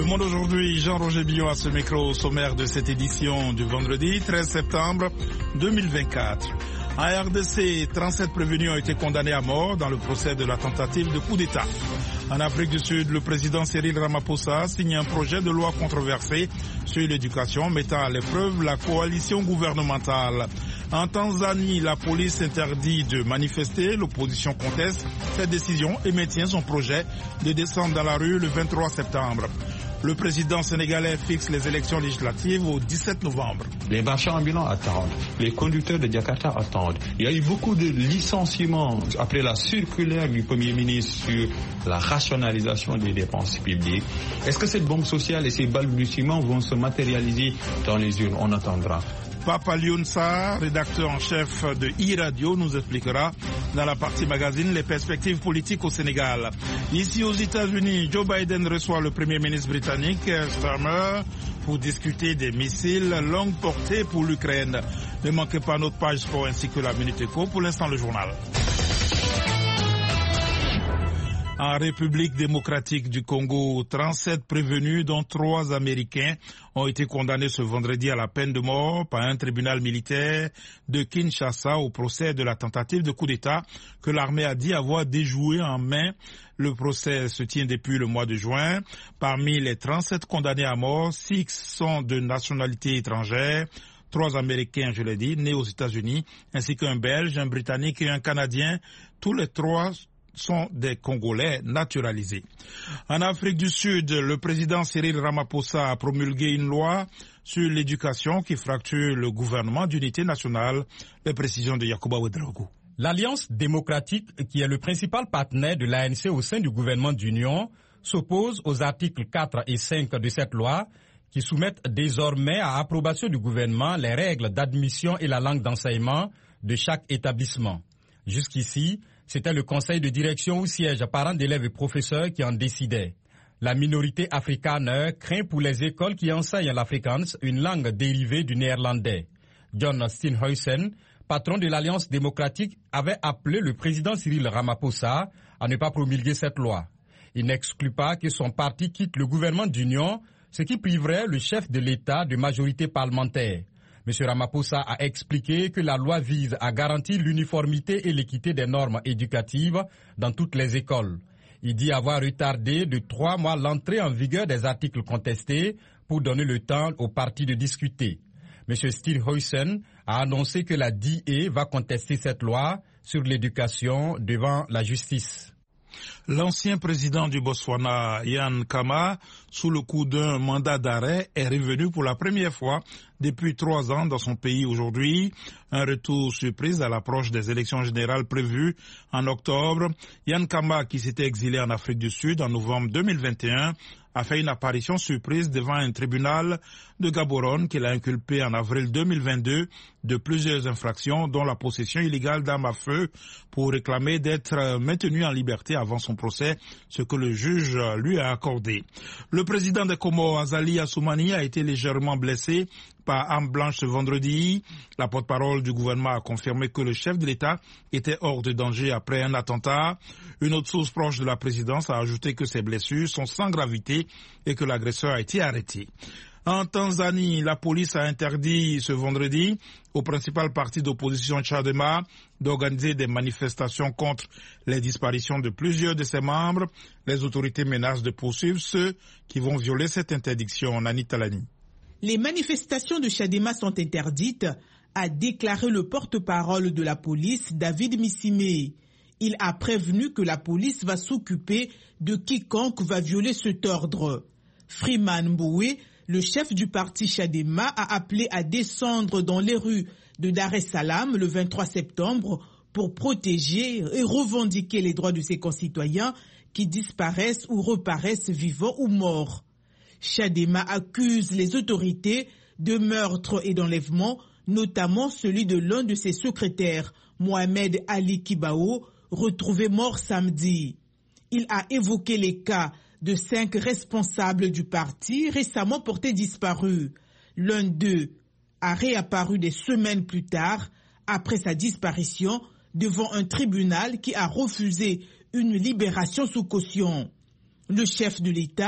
Monde aujourd'hui, Jean-Roger Billon à ce micro au sommaire de cette édition du vendredi 13 septembre 2024. En RDC, 37 prévenus ont été condamnés à mort dans le procès de la tentative de coup d'État. En Afrique du Sud, le président Cyril Ramaphosa signe un projet de loi controversé sur l'éducation mettant à l'épreuve la coalition gouvernementale. En Tanzanie, la police interdit de manifester. L'opposition conteste cette décision et maintient son projet de descendre dans la rue le 23 septembre. Le président sénégalais fixe les élections législatives au 17 novembre. Les marchands ambulants attendent, les conducteurs de Jakarta attendent. Il y a eu beaucoup de licenciements après la circulaire du Premier ministre sur la rationalisation des dépenses publiques. Est-ce que cette bombe sociale et ces balbutiements vont se matérialiser dans les urnes? On attendra. Papa Lyounsa, rédacteur en chef de e-Radio, nous expliquera dans la partie magazine les perspectives politiques au Sénégal. Ici aux États-Unis, Joe Biden reçoit le Premier ministre britannique Starmer pour discuter des missiles longue portée pour l'Ukraine. Ne manquez pas notre page sport ainsi que la Minute Éco. Pour l'instant, le journal. En République démocratique du Congo, 37 prévenus, dont 3 Américains, ont été condamnés ce vendredi à la peine de mort par un tribunal militaire de Kinshasa au procès de la tentative de coup d'État que l'armée a dit avoir déjoué en mai. Le procès se tient depuis le mois de juin. Parmi les 37 condamnés à mort, 6 sont de nationalité étrangère. 3 Américains, je l'ai dit, nés aux États-Unis, ainsi qu'un Belge, un Britannique et un Canadien. Tous les 3 sont des Congolais naturalisés. En Afrique du Sud, le président Cyril Ramaphosa a promulgué une loi sur l'éducation qui fracture le gouvernement d'unité nationale. Les précisions de Yacouba Ouedraogo. L'Alliance démocratique, qui est le principal partenaire de l'ANC au sein du gouvernement d'union, s'oppose aux articles 4 et 5 de cette loi qui soumettent désormais à approbation du gouvernement les règles d'admission et la langue d'enseignement de chaque établissement. Jusqu'ici, c'était le conseil de direction où siègent parents d'élèves et professeurs qui en décidaient. La minorité africaine craint pour les écoles qui enseignent l'afrikaans, une langue dérivée du néerlandais. John Steenhuisen, patron de l'Alliance démocratique, avait appelé le président Cyril Ramaphosa à ne pas promulguer cette loi. Il n'exclut pas que son parti quitte le gouvernement d'union, ce qui priverait le chef de l'État de majorité parlementaire. M. Ramaphosa a expliqué que la loi vise à garantir l'uniformité et l'équité des normes éducatives dans toutes les écoles. Il dit avoir retardé de 3 mois l'entrée en vigueur des articles contestés pour donner le temps aux partis de discuter. M. Steenhuisen a annoncé que la DIE va contester cette loi sur l'éducation devant la justice. L'ancien président du Botswana, Ian Khama, sous le coup d'un mandat d'arrêt, est revenu pour la première fois depuis 3 ans dans son pays aujourd'hui. Un retour surprise à l'approche des élections générales prévues en octobre. Ian Khama, qui s'était exilé en Afrique du Sud en novembre 2021, a fait une apparition surprise devant un tribunal de Gaborone qu'il a inculpé en avril 2022 de plusieurs infractions, dont la possession illégale d'armes à feu, pour réclamer d'être maintenu en liberté avant son procès, ce que le juge lui a accordé. Le président des Comores, Azali Assoumani, a été légèrement blessé par arme blanche ce vendredi. La porte-parole du gouvernement a confirmé que le chef de l'État était hors de danger après un attentat. Une autre source proche de la présidence a ajouté que ses blessures sont sans gravité et que l'agresseur a été arrêté. En Tanzanie, la police a interdit ce vendredi au principal parti d'opposition Chadema d'organiser des manifestations contre les disparitions de plusieurs de ses membres. Les autorités menacent de poursuivre ceux qui vont violer cette interdiction. Nani Talani. Les manifestations de Chadema sont interdites, a déclaré le porte-parole de la police, David Missimé. Il a prévenu que la police va s'occuper de quiconque va violer cet ordre. Freeman Mbowe, le chef du parti Chadema, a appelé à descendre dans les rues de Dar es Salaam le 23 septembre pour protéger et revendiquer les droits de ses concitoyens qui disparaissent ou reparaissent vivants ou morts. Chadema accuse les autorités de meurtre et d'enlèvement, notamment celui de l'un de ses secrétaires, Mohamed Ali Kibao, retrouvé mort samedi. Il a évoqué les cas de 5 responsables du parti récemment portés disparus. L'un d'eux a réapparu des semaines plus tard, après sa disparition, devant un tribunal qui a refusé une libération sous caution. Le chef de l'État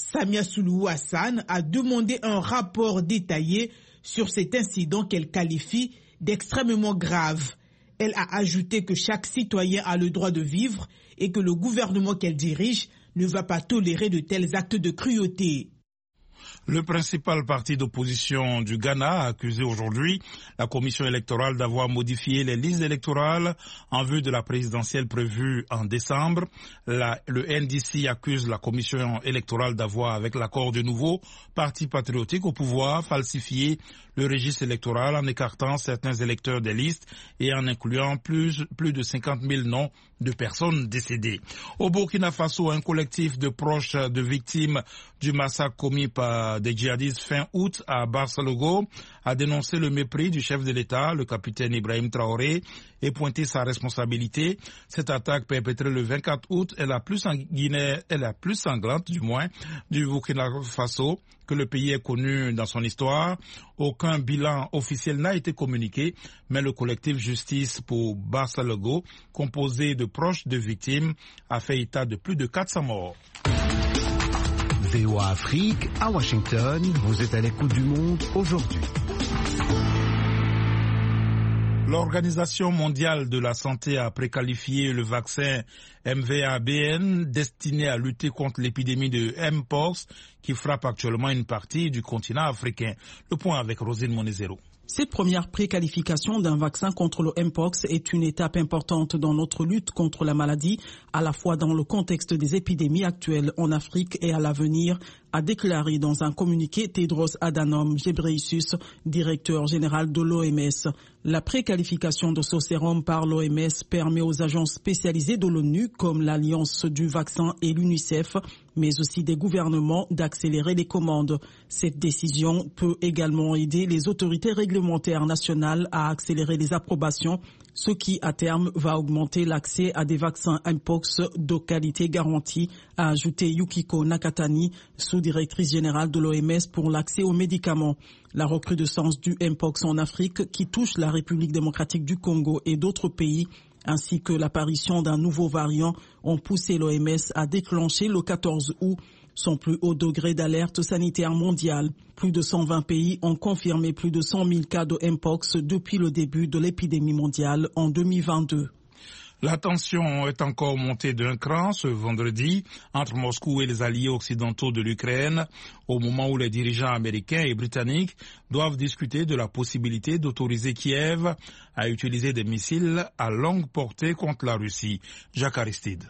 Samia Suluhu Hassan a demandé un rapport détaillé sur cet incident qu'elle qualifie d'extrêmement grave. Elle a ajouté que chaque citoyen a le droit de vivre et que le gouvernement qu'elle dirige ne va pas tolérer de tels actes de cruauté. Le principal parti d'opposition du Ghana a accusé aujourd'hui la commission électorale d'avoir modifié les listes électorales en vue de la présidentielle prévue en décembre. Le NDC accuse la commission électorale d'avoir, avec l'accord du nouveau parti patriotique au pouvoir, falsifié le registre électoral en écartant certains électeurs des listes et en incluant plus de 50 000 noms de personnes décédées. Au Burkina Faso, un collectif de proches de victimes du massacre commis par des djihadistes fin août à Barcelogo a dénoncé le mépris du chef de l'État, le capitaine Ibrahim Traoré, et pointé sa responsabilité. Cette attaque perpétrée le 24 août est la plus sanglante du Burkina Faso que le pays ait connu dans son histoire. Aucun bilan officiel n'a été communiqué, mais le collectif Justice pour Barcelogo, composé de proches de victimes, a fait état de plus de 400 morts. VOA Afrique, à Washington, vous êtes à l'écoute du monde aujourd'hui. L'Organisation mondiale de la santé a préqualifié le vaccin MVA-BN destiné à lutter contre l'épidémie de Mpox qui frappe actuellement une partie du continent africain. Le point avec Rosine Monezero. Cette première préqualification d'un vaccin contre le Mpox est une étape importante dans notre lutte contre la maladie, à la fois dans le contexte des épidémies actuelles en Afrique et à l'avenir, a déclaré dans un communiqué Tedros Adhanom Ghebreyesus, directeur général de l'OMS. La préqualification de ce sérum par l'OMS permet aux agences spécialisées de l'ONU, comme l'Alliance du vaccin et l'UNICEF, mais aussi des gouvernements, d'accélérer les commandes. Cette décision peut également aider les autorités réglementaires nationales à accélérer les approbations, ce qui, à terme, va augmenter l'accès à des vaccins Mpox de qualité garantie, a ajouté Yukiko Nakatani, sous-directrice générale de l'OMS pour l'accès aux médicaments. La recrudescence du Mpox en Afrique, qui touche la République démocratique du Congo et d'autres pays, ainsi que l'apparition d'un nouveau variant, ont poussé l'OMS à déclencher le 14 août son plus haut degré d'alerte sanitaire mondiale. Plus de 120 pays ont confirmé plus de 100 000 cas de Mpox depuis le début de l'épidémie mondiale en 2022. La tension est encore montée d'un cran ce vendredi entre Moscou et les alliés occidentaux de l'Ukraine, au moment où les dirigeants américains et britanniques doivent discuter de la possibilité d'autoriser Kiev à utiliser des missiles à longue portée contre la Russie. Jacques Aristide.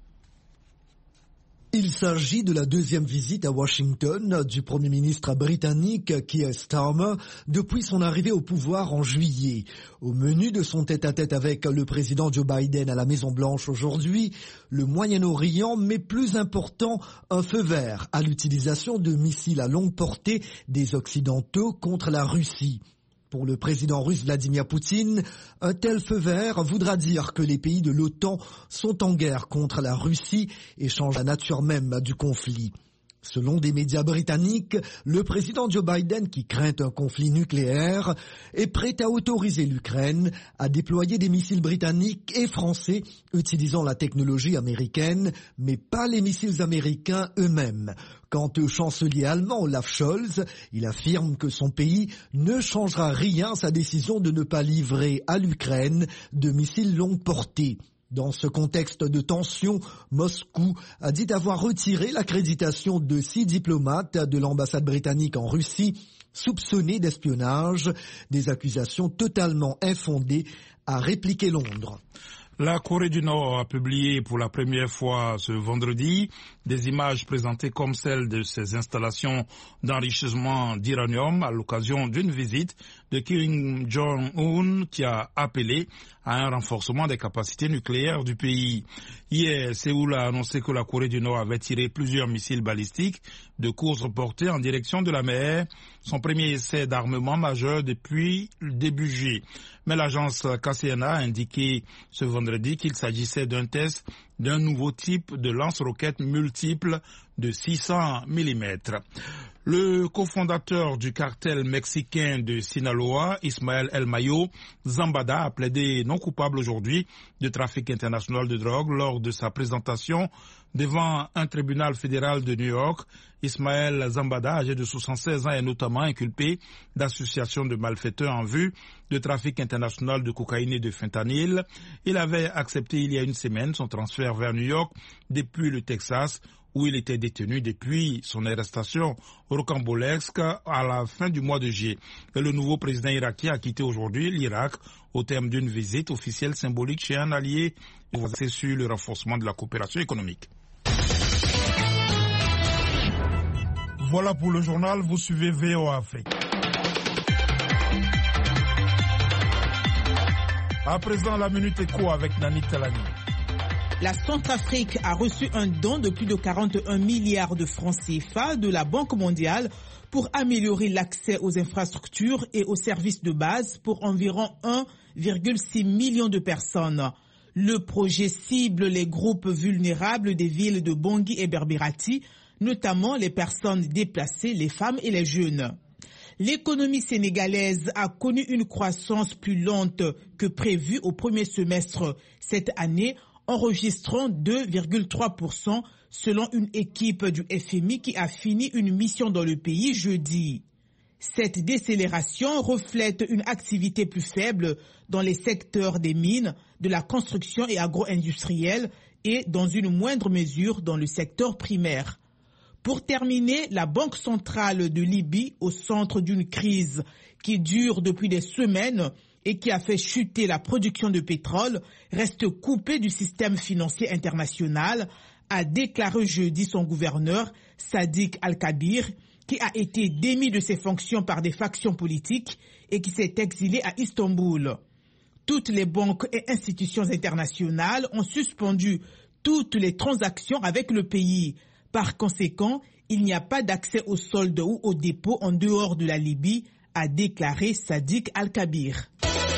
Il s'agit de la deuxième visite à Washington du Premier ministre britannique Keir Starmer depuis son arrivée au pouvoir en juillet. Au menu de son tête-à-tête avec le président Joe Biden à la Maison-Blanche aujourd'hui, le Moyen-Orient, mais plus important, un feu vert à l'utilisation de missiles à longue portée des Occidentaux contre la Russie. Pour le président russe Vladimir Poutine, un tel feu vert voudra dire que les pays de l'OTAN sont en guerre contre la Russie et changent la nature même du conflit. Selon des médias britanniques, le président Joe Biden, qui craint un conflit nucléaire, est prêt à autoriser l'Ukraine à déployer des missiles britanniques et français utilisant la technologie américaine, mais pas les missiles américains eux-mêmes. Quant au chancelier allemand Olaf Scholz, il affirme que son pays ne changera rien à sa décision de ne pas livrer à l'Ukraine de missiles longue portée. Dans ce contexte de tension, Moscou a dit avoir retiré l'accréditation de 6 diplomates de l'ambassade britannique en Russie, soupçonnés d'espionnage, des accusations totalement infondées, a répliqué Londres. La Corée du Nord a publié pour la première fois ce vendredi des images présentées comme celles de ses installations d'enrichissement d'uranium à l'occasion d'une visite de Kim Jong-un qui a appelé à un renforcement des capacités nucléaires du pays. Hier, Séoul a annoncé que la Corée du Nord avait tiré plusieurs missiles balistiques de courte portée en direction de la mer, son premier essai d'armement majeur depuis le début juillet. Mais l'agence KCNA a indiqué ce vendredi qu'il s'agissait d'un test d'un nouveau type de lance-roquettes multiple de 600 mm. Le cofondateur du cartel mexicain de Sinaloa, Ismael El Mayo Zambada, a plaidé non coupable aujourd'hui de trafic international de drogue lors de sa présentation devant un tribunal fédéral de New York. Ismael Zambada, âgé de 76 ans, est notamment inculpé d'association de malfaiteurs en vue de trafic international de cocaïne et de fentanyl. Il avait accepté il y a une semaine son transfert vers New York depuis le Texas, où il était détenu depuis son arrestation rocambolesque à la fin du mois de juillet. Et le nouveau président irakien a quitté aujourd'hui l'Irak au terme d'une visite officielle symbolique chez un allié basé sur le renforcement de la coopération économique. Voilà pour le journal, vous suivez VOA Afrique. À présent, la Minute Éco avec Nani Talani. La Centrafrique a reçu un don de plus de 41 milliards de francs CFA de la Banque mondiale pour améliorer l'accès aux infrastructures et aux services de base pour environ 1,6 million de personnes. Le projet cible les groupes vulnérables des villes de Bangui et Berbérati, notamment les personnes déplacées, les femmes et les jeunes. L'économie sénégalaise a connu une croissance plus lente que prévue au premier semestre cette année, enregistrant 2,3% selon une équipe du FMI qui a fini une mission dans le pays jeudi. Cette décélération reflète une activité plus faible dans les secteurs des mines, de la construction et agro-industrielle et dans une moindre mesure dans le secteur primaire. Pour terminer, la Banque centrale de Libye, au centre d'une crise qui dure depuis des semaines et qui a fait chuter la production de pétrole, reste coupée du système financier international, a déclaré jeudi son gouverneur, Sadiq Al-Kabir, qui a été démis de ses fonctions par des factions politiques et qui s'est exilé à Istanbul. Toutes les banques et institutions internationales ont suspendu toutes les transactions avec le pays. Par conséquent, il n'y a pas d'accès aux soldes ou aux dépôts en dehors de la Libye, a déclaré Sadiq Al-Kabir.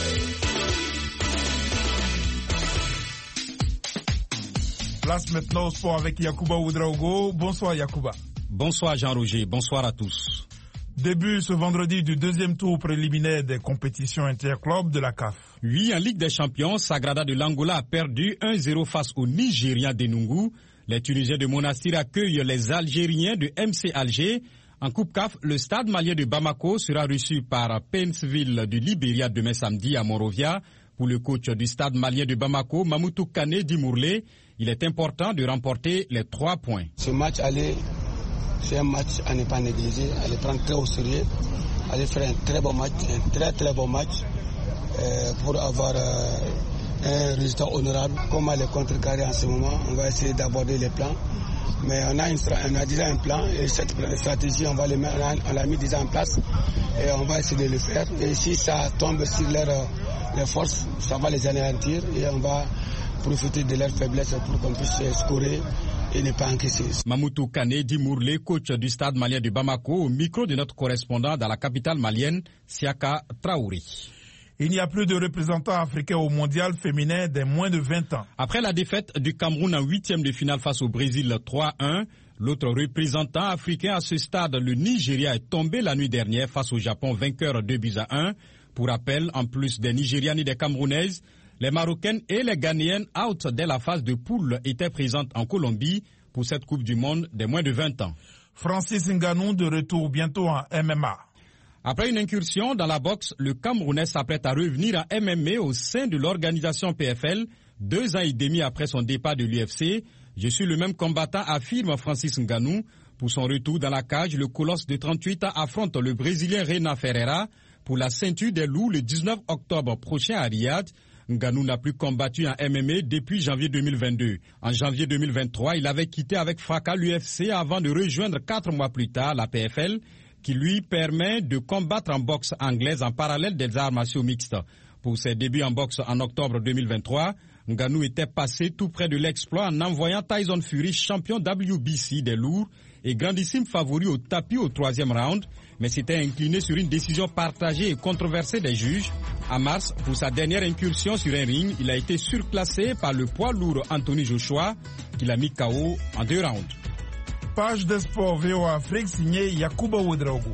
Place maintenant au sport avec Yacouba Ouedraogo. Bonsoir Yacouba. Bonsoir Jean-Roger, bonsoir à tous. Début ce vendredi du deuxième tour préliminaire des compétitions interclubs de la CAF. Oui, en Ligue des Champions, Sagrada de l'Angola a perdu 1-0 face aux Nigérians d'Enungu. Les Tunisiens de Monastir accueillent les Algériens de MC Alger. En Coupe CAF, le stade malien de Bamako sera reçu par Painsville du Libéria demain samedi à Monrovia. Pour le coach du stade malien de Bamako, Mamoutou Kane Dimourlé, il est important de remporter les 3 points. Ce match aller, c'est un match à ne pas négliger, à le prendre très au sérieux, à faire un très bon match, un très bon match pour avoir un résultat honorable. Comment les contrecarrer en ce moment, on va essayer d'aborder les plans. Mais on a déjà un plan et cette stratégie, on l'a mis déjà en place et on va essayer de le faire. Et si ça tombe sur leurs forces, ça va les anéantir et on va profiter de leur faiblesse pour qu'on puisse scorer et ne pas encaisser. Mamoutou Kane Dimourlé, coach du stade malien de Bamako, au micro de notre correspondant dans la capitale malienne, Siaka Traoré. Il n'y a plus de représentants africains au mondial féminin des moins de 20 ans. Après la défaite du Cameroun en 8e de finale face au Brésil 3-1, l'autre représentant africain à ce stade, le Nigeria, est tombé la nuit dernière face au Japon, vainqueur 2-1. Pour rappel, en plus des Nigérianes et des Camerounaises, les Marocaines et les Ghanéennes out dès la phase de poule étaient présentes en Colombie pour cette Coupe du Monde des moins de 20 ans. Francis Ngannou de retour bientôt en MMA. Après une incursion dans la boxe, le Camerounais s'apprête à revenir en MMA au sein de l'organisation PFL, 2 ans et demi après son départ de l'UFC. Je suis le même combattant, affirme Francis Ngannou. Pour son retour dans la cage, le colosse de 38 ans affronte le Brésilien Renan Ferreira pour la ceinture des loups le 19 octobre prochain à Riyad. Ngannou n'a plus combattu en MMA depuis janvier 2022. En janvier 2023, il avait quitté avec fracas l'UFC avant de rejoindre 4 mois plus tard la PFL, qui lui permet de combattre en boxe anglaise en parallèle des arts martiaux mixtes. Pour ses débuts en boxe en octobre 2023, Ngannou était passé tout près de l'exploit en envoyant Tyson Fury, champion WBC des lourds et grandissime favori au tapis au 3e round, mais s'était incliné sur une décision partagée et controversée des juges. En mars, pour sa dernière incursion sur un ring, il a été surclassé par le poids lourd Anthony Joshua, qui l'a mis KO en 2 rounds. Page des sports VOA Afrique signée Yacouba Ouedraogo.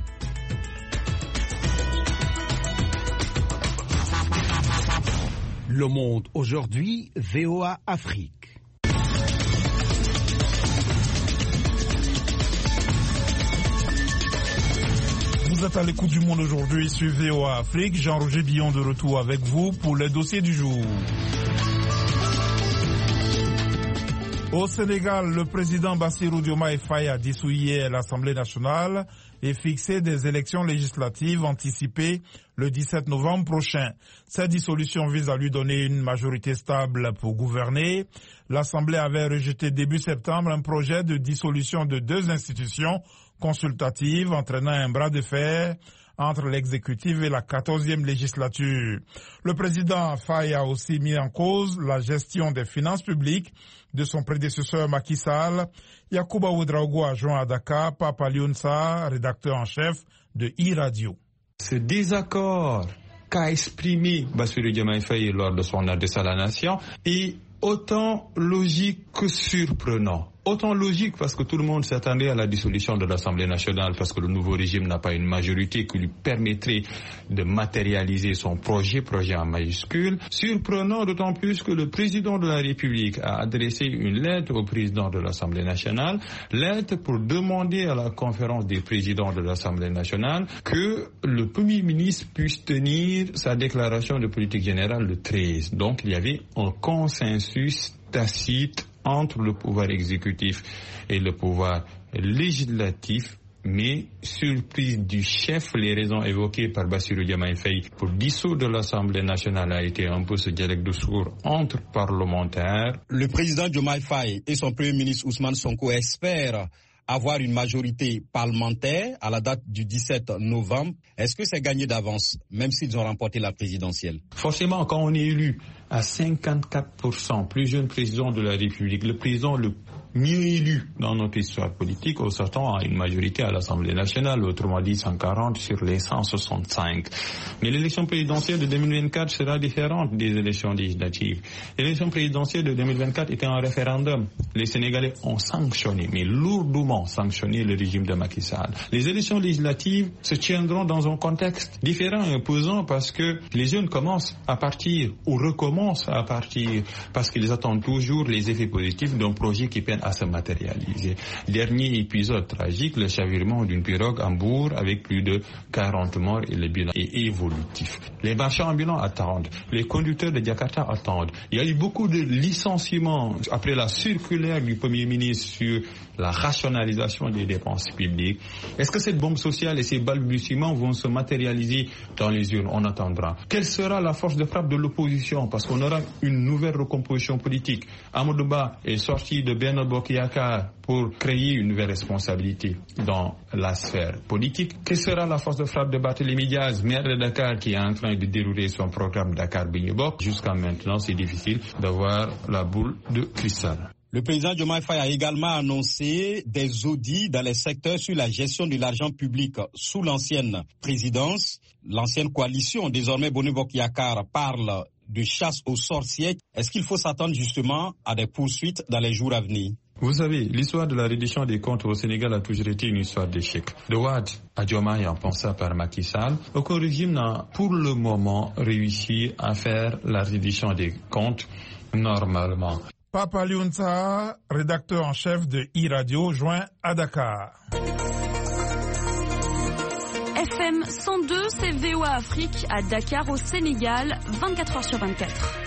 Le Monde aujourd'hui, VOA Afrique. Vous êtes à l'écoute du Monde aujourd'hui sur VOA Afrique. Jean-Roger Billon de retour avec vous pour les dossiers du jour. Au Sénégal, le président Bassirou Diomaye Faye a dissous hier l'Assemblée nationale et fixé des élections législatives anticipées le 17 novembre prochain. Cette dissolution vise à lui donner une majorité stable pour gouverner. L'Assemblée avait rejeté début septembre un projet de dissolution de 2 institutions consultatives entraînant un bras de fer entre l'exécutif et la 14e législature. Le président Faye a aussi mis en cause la gestion des finances publiques de son prédécesseur Macky Sall. Yacouba Ouedraogo a joint à Dakar Papa Liounsa, rédacteur en chef de e-Radio. Ce désaccord qu'a exprimé Bassirou Diomaye Faye lors de son adresse à la nation est autant logique que surprenant. Autant logique parce que tout le monde s'attendait à la dissolution de l'Assemblée nationale parce que le nouveau régime n'a pas une majorité qui lui permettrait de matérialiser son projet en majuscule. Surprenant d'autant plus que le président de la République a adressé une lettre au président de l'Assemblée nationale, lettre pour demander à la conférence des présidents de l'Assemblée nationale que le Premier ministre puisse tenir sa déclaration de politique générale le 13. Donc il y avait un consensus tacite entre le pouvoir exécutif et le pouvoir législatif, mais surprise du chef, les raisons évoquées par Bassirou Diomaye Faye pour dissoudre l'Assemblée nationale a été un peu ce dialogue de sourds entre parlementaires. Le président Diomaye Faye et son premier ministre Ousmane Sonko espèrent avoir une majorité parlementaire à la date du 17 novembre. Est-ce que c'est gagné d'avance, même s'ils ont remporté la présidentielle? Forcément, quand on est élu à 54%, plus jeune président de la République, le président le mieux élu dans notre histoire politique, on s'attend à une majorité à l'Assemblée nationale, autrement dit 140 sur les 165. Mais l'élection présidentielle de 2024 sera différente des élections législatives. L'élection présidentielle de 2024 était un référendum. Les Sénégalais ont sanctionné, mais lourdement sanctionné le régime de Macky Sall. Les élections législatives se tiendront dans un contexte différent et imposant parce que les jeunes commencent à partir ou recommencent à partir parce qu'ils attendent toujours les effets positifs d'un projet qui peine à se matérialiser. Dernier épisode tragique, le chavirement d'une pirogue à Mbour avec plus de 40 morts et le bilan est évolutif. Les marchands ambulants attendent, les conducteurs de Jakarta attendent. Il y a eu beaucoup de licenciements après la circulaire du Premier ministre sur la rationalisation des dépenses publiques. Est-ce que cette bombe sociale et ces balbutiements vont se matérialiser dans les urnes? On attendra. Quelle sera la force de frappe de l'opposition? Parce qu'on aura une nouvelle recomposition politique. Amadou Ba est sorti de Benno Bokk Yakaar pour créer une nouvelle responsabilité dans la sphère politique. Quelle sera la force de frappe de Barthélémy Diaz, maire de Dakar, qui est en train de dérouler son programme Dakar Benno-Bokk? Jusqu'à maintenant, c'est difficile d'avoir la boule de cristal. Le président Diomaye Faye a également annoncé des audits dans les secteurs sur la gestion de l'argent public sous l'ancienne présidence. L'ancienne coalition, désormais Benno Bokk Yakaar, parle de chasse aux sorciers. Est-ce qu'il faut s'attendre justement à des poursuites dans les jours à venir? Vous savez, l'histoire de la reddition des comptes au Sénégal a toujours été une histoire d'échec. De Wade à Diomaye en passant par Macky Sall, aucun régime n'a pour le moment réussi à faire la reddition des comptes normalement. Papa Liounsa, rédacteur en chef de e-Radio, joint à Dakar. FM 102, c'est VOA Afrique à Dakar au Sénégal, 24 heures sur 24.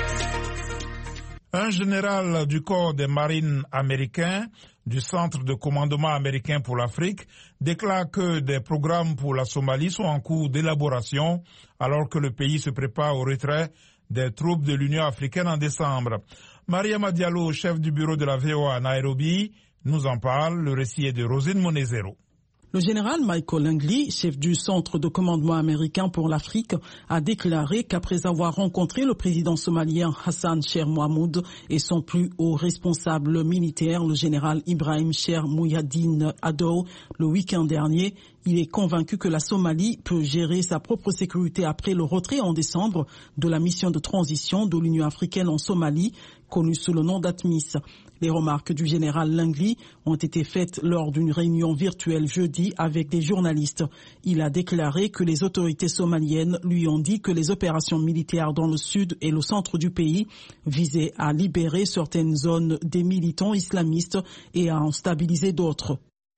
Un général du corps des marines américains du Centre de commandement américain pour l'Afrique déclare que des programmes pour la Somalie sont en cours d'élaboration alors que le pays se prépare au retrait des troupes de l'Union africaine en décembre. Mariama Diallo, chef du bureau de la VOA à Nairobi, nous en parle. Le récit est de Rosine Monezero. Le général Michael Langley, chef du Centre de commandement américain pour l'Afrique, a déclaré qu'après avoir rencontré le président somalien Hassan Sheikh Mohamud et son plus haut responsable militaire, le général Ibrahim Cheikh Mouhadine Adow, le week-end dernier, Il est convaincu que la Somalie peut gérer sa propre sécurité après le retrait en décembre de la mission de transition de l'Union africaine en Somalie, connue sous le nom d'ATMIS. Les remarques du général Langley ont été faites lors d'une réunion virtuelle jeudi avec des journalistes. Il a déclaré que les autorités somaliennes lui ont dit que les opérations militaires dans le sud et le centre du pays visaient à libérer certaines zones des militants islamistes et à en stabiliser d'autres.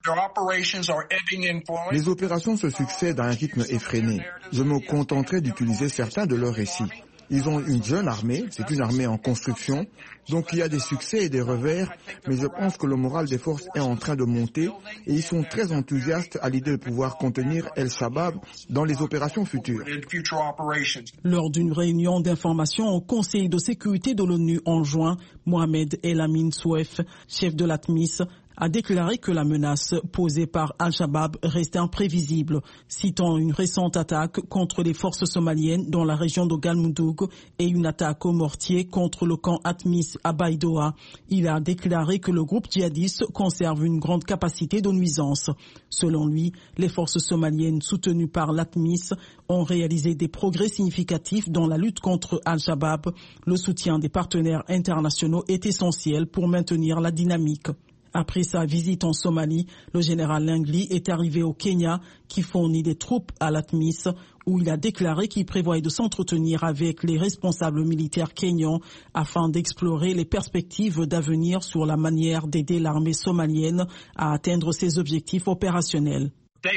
Les opérations se succèdent à un rythme effréné. Je me contenterai d'utiliser certains de leurs récits. Ils ont une jeune armée, c'est une armée en construction, donc il y a des succès et des revers, mais je pense que le moral des forces est en train de monter et ils sont très enthousiastes à l'idée de pouvoir contenir El-Shabaab dans les opérations futures. Lors d'une réunion d'information au Conseil de sécurité de l'ONU en juin, Mohamed El Amin Souef, chef de l'ATMIS, a déclaré que la menace posée par Al-Shabaab restait imprévisible, citant une récente attaque contre les forces somaliennes dans la région de Galmudug et une attaque au mortier contre le camp ATMIS à Baidoa. Il a déclaré que le groupe djihadiste conserve une grande capacité de nuisance. Selon lui, les forces somaliennes soutenues par l'ATMIS ont réalisé des progrès significatifs dans la lutte contre Al-Shabaab. Le soutien des partenaires internationaux est essentiel pour maintenir la dynamique. Après sa visite en Somalie, le général Langley est arrivé au Kenya qui fournit des troupes à l'ATMIS où il a déclaré qu'il prévoyait de s'entretenir avec les responsables militaires kenyans afin d'explorer les perspectives d'avenir sur la manière d'aider l'armée somalienne à atteindre ses objectifs opérationnels.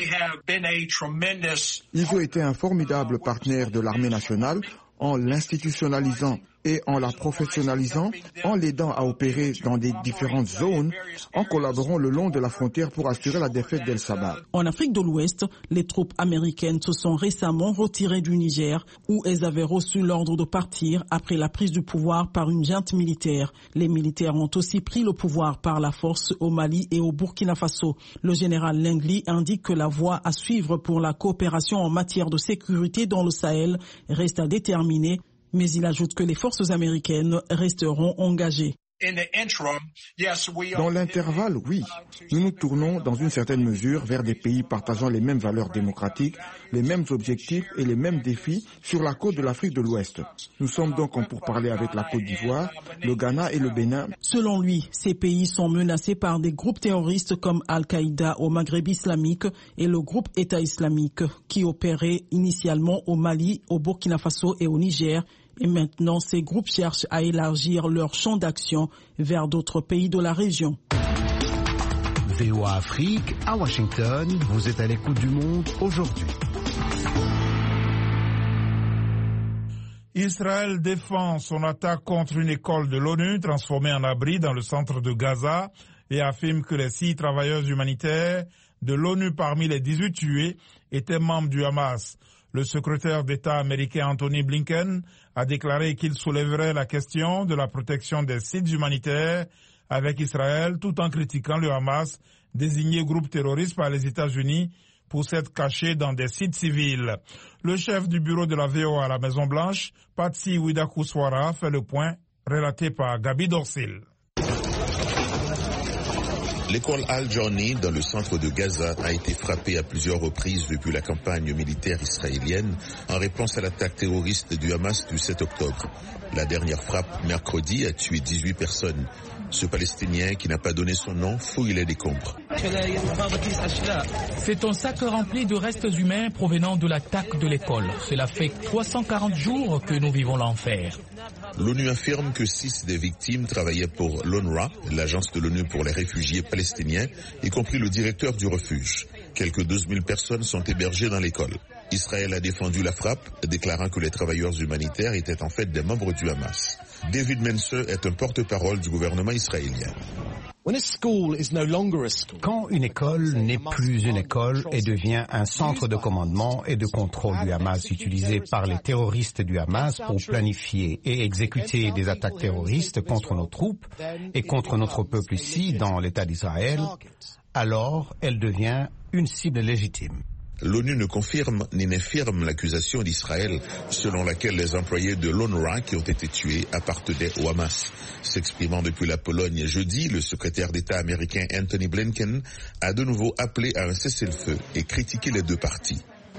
Ils ont été un formidable partenaire de l'armée nationale en l'institutionnalisant et en la professionnalisant, en l'aidant à opérer dans des différentes zones, en collaborant le long de la frontière pour assurer la défaite d'El-Shabaab. En Afrique de l'Ouest, les troupes américaines se sont récemment retirées du Niger, où elles avaient reçu l'ordre de partir après la prise du pouvoir par une junte militaire. Les militaires ont aussi pris le pouvoir par la force au Mali et au Burkina Faso. Le général Langley indique que la voie à suivre pour la coopération en matière de sécurité dans le Sahel reste à déterminer, mais il ajoute que les forces américaines resteront engagées. Dans l'intervalle, oui, nous nous tournons dans une certaine mesure vers des pays partageant les mêmes valeurs démocratiques, les mêmes objectifs et les mêmes défis sur la côte de l'Afrique de l'Ouest. Nous sommes donc en pourparlers avec la Côte d'Ivoire, le Ghana et le Bénin. Selon lui, ces pays sont menacés par des groupes terroristes comme Al-Qaïda au Maghreb islamique et le groupe État islamique qui opérait initialement au Mali, au Burkina Faso et au Niger. Et maintenant, ces groupes cherchent à élargir leur champ d'action vers d'autres pays de la région. VOA Afrique, à Washington, vous êtes à l'écoute du monde aujourd'hui. Israël défend son attaque contre une école de l'ONU transformée en abri dans le centre de Gaza et affirme que les 6 travailleurs humanitaires de l'ONU parmi les 18 tués étaient membres du Hamas. Le secrétaire d'État américain Anthony Blinken a déclaré qu'il soulèverait la question de la protection des sites humanitaires avec Israël tout en critiquant le Hamas, désigné groupe terroriste par les États-Unis pour s'être caché dans des sites civils. Le chef du bureau de la VOA à la Maison-Blanche, Patsy Widakuswara, fait le point relaté par Gabi Dorsil. L'école Al-Jouni dans le centre de Gaza a été frappée à plusieurs reprises depuis la campagne militaire israélienne en réponse à l'attaque terroriste du Hamas du 7 octobre. La dernière frappe, mercredi, a tué 18 personnes. Ce Palestinien, qui n'a pas donné son nom, fouille les décombres. C'est un sac rempli de restes humains provenant de l'attaque de l'école. Cela fait 340 jours que nous vivons l'enfer. L'ONU affirme que 6 des victimes travaillaient pour l'UNRWA, l'agence de l'ONU pour les réfugiés palestiniens, y compris le directeur du refuge. Quelques 12 000 personnes sont hébergées dans l'école. Israël a défendu la frappe, déclarant que les travailleurs humanitaires étaient en fait des membres du Hamas. David Mense est un porte-parole du gouvernement israélien. Quand une école n'est plus une école et devient un centre de commandement et de contrôle du Hamas utilisé par les terroristes du Hamas pour planifier et exécuter des attaques terroristes contre nos troupes et contre notre peuple ici dans l'État d'Israël, alors elle devient une cible légitime. L'ONU ne confirme ni n'infirme l'accusation d'Israël selon laquelle les employés de l'UNRWA qui ont été tués appartenaient au Hamas. S'exprimant depuis la Pologne jeudi, le secrétaire d'État américain Anthony Blinken a de nouveau appelé à un cessez-le-feu et critiqué les deux parties.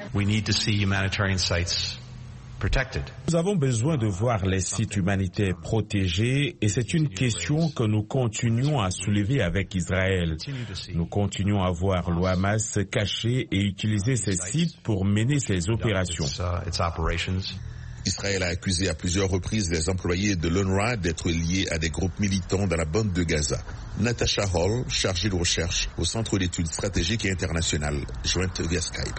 Nous avons besoin de voir les sites humanitaires protégés et c'est une question que nous continuons à soulever avec Israël. Nous continuons à voir le Hamas cacher et utiliser ces sites pour mener ses opérations. Israël a accusé à plusieurs reprises les employés de l'UNRWA d'être liés à des groupes militants dans la bande de Gaza. Natasha Hall, chargée de recherche au Centre d'études stratégiques et internationales, jointe via Skype.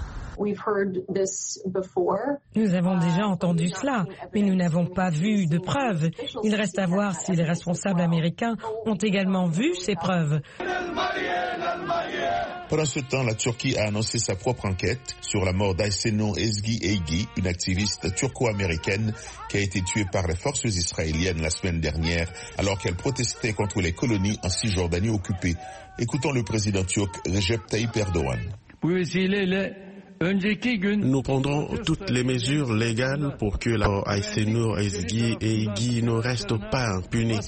Nous avons déjà entendu cela, mais nous n'avons pas vu de preuves. Il reste à voir si les responsables américains ont également vu ces preuves. Pendant ce temps, la Turquie a annoncé sa propre enquête sur la mort d'Aysenur Ezgi Eygi, une activiste turco-américaine qui a été tuée par les forces israéliennes la semaine dernière alors qu'elle protestait contre les colonies en Cisjordanie occupée. Écoutons le président turc Recep Tayyip Erdogan. Nous prendrons toutes les mesures légales pour que la Aysenur Ezgi Eygi ne reste pas impunie.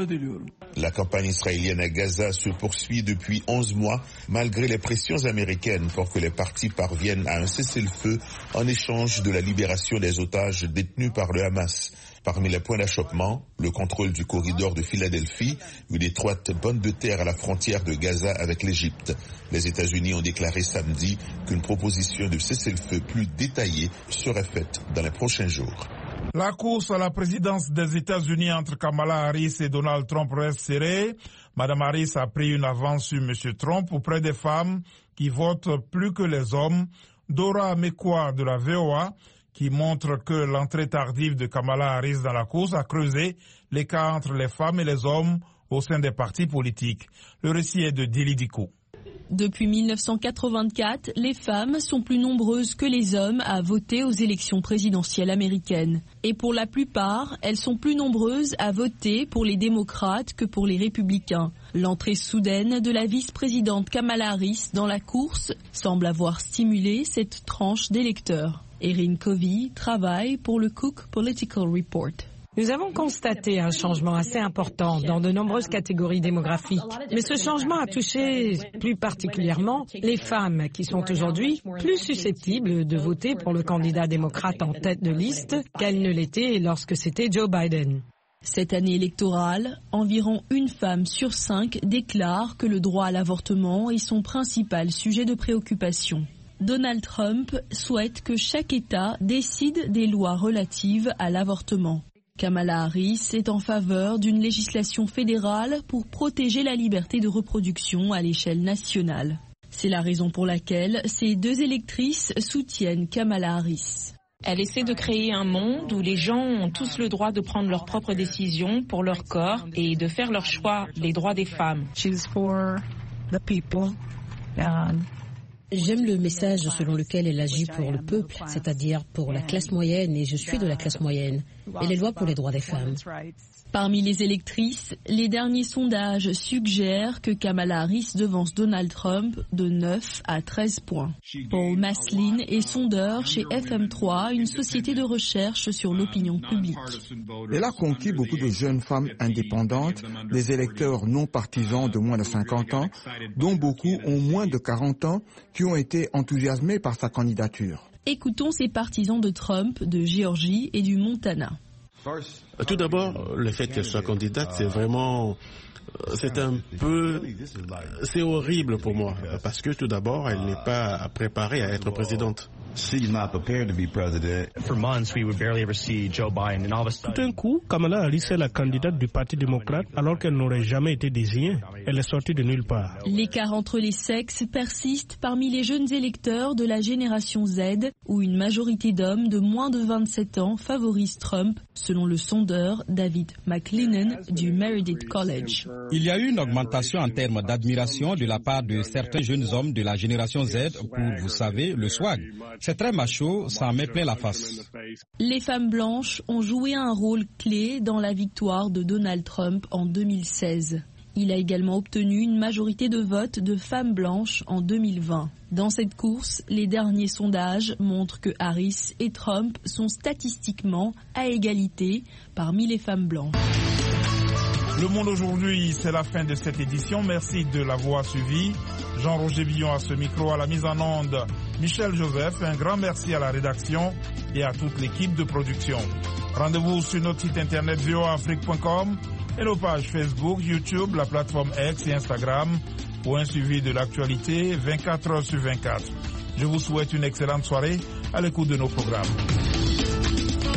La campagne israélienne à Gaza se poursuit depuis 11 mois, malgré les pressions américaines pour que les parties parviennent à un cessez-le-feu en échange de la libération des otages détenus par le Hamas. Parmi les points d'achoppement, le contrôle du corridor de Philadelphie, une étroite bande de terre à la frontière de Gaza avec l'Égypte. Les États-Unis ont déclaré samedi qu'une proposition de cessez-le-feu plus détaillée serait faite dans les prochains jours. La course à la présidence des États-Unis entre Kamala Harris et Donald Trump reste serrée. Madame Harris a pris une avance sur Monsieur Trump auprès des femmes qui votent plus que les hommes. Dora Mekwa de la VOA qui montre que l'entrée tardive de Kamala Harris dans la course a creusé l'écart entre les femmes et les hommes au sein des partis politiques. Le récit est de Dili Diko. Depuis 1984, les femmes sont plus nombreuses que les hommes à voter aux élections présidentielles américaines. Et pour la plupart, elles sont plus nombreuses à voter pour les démocrates que pour les républicains. L'entrée soudaine de la vice-présidente Kamala Harris dans la course semble avoir stimulé cette tranche d'électeurs. Erin Covey travaille pour le Cook Political Report. Nous avons constaté un changement assez important dans de nombreuses catégories démographiques. Mais ce changement a touché plus particulièrement les femmes qui sont aujourd'hui plus susceptibles de voter pour le candidat démocrate en tête de liste qu'elles ne l'étaient lorsque c'était Joe Biden. Cette année électorale, environ une femme sur 5 déclare que le droit à l'avortement est son principal sujet de préoccupation. Donald Trump souhaite que chaque État décide des lois relatives à l'avortement. Kamala Harris est en faveur d'une législation fédérale pour protéger la liberté de reproduction à l'échelle nationale. C'est la raison pour laquelle ces deux électrices soutiennent Kamala Harris. Elle essaie de créer un monde où les gens ont tous le droit de prendre leurs propres décisions pour leur corps et de faire leur choix, les droits des femmes. J'aime le message selon lequel elle agit pour le peuple, c'est-à-dire pour la classe moyenne, et je suis de la classe moyenne. Et les lois pour les droits des femmes. Parmi les électrices, les derniers sondages suggèrent que Kamala Harris devance Donald Trump de 9 à 13 points. Paul Maslin est sondeur chez FM3, une société de recherche sur l'opinion publique. Elle a conquis beaucoup de jeunes femmes indépendantes, des électeurs non partisans de moins de 50 ans, dont beaucoup ont moins de 40 ans, qui ont été enthousiasmés par sa candidature. Écoutons ces partisans de Trump de Géorgie et du Montana. Tout d'abord, le fait qu'elle soit candidate, c'est horrible pour moi, parce que tout d'abord, elle n'est pas préparée à être présidente. Tout d'un coup, Kamala Harris est la candidate du Parti démocrate alors qu'elle n'aurait jamais été désignée. Elle est sortie de nulle part. L'écart entre les sexes persiste parmi les jeunes électeurs de la génération Z, où une majorité d'hommes de moins de 27 ans favorisent Trump, selon le sondeur David McLennan du Meredith College. Il y a eu une augmentation en termes d'admiration de la part de certains jeunes hommes de la génération Z pour, vous savez, le swag. C'est très macho, ça en met plein la face. Les femmes blanches ont joué un rôle clé dans la victoire de Donald Trump en 2016. Il a également obtenu une majorité de vote de femmes blanches en 2020. Dans cette course, les derniers sondages montrent que Harris et Trump sont statistiquement à égalité parmi les femmes blanches. Le Monde aujourd'hui, c'est la fin de cette édition. Merci de l'avoir suivi. Jean-Roger Billon à ce micro, à la mise en onde, Michel Joseph. Un grand merci à la rédaction et à toute l'équipe de production. Rendez-vous sur notre site internet voaafrique.com et nos pages Facebook, YouTube, la plateforme X et Instagram pour un suivi de l'actualité 24 heures sur 24. Je vous souhaite une excellente soirée à l'écoute de nos programmes.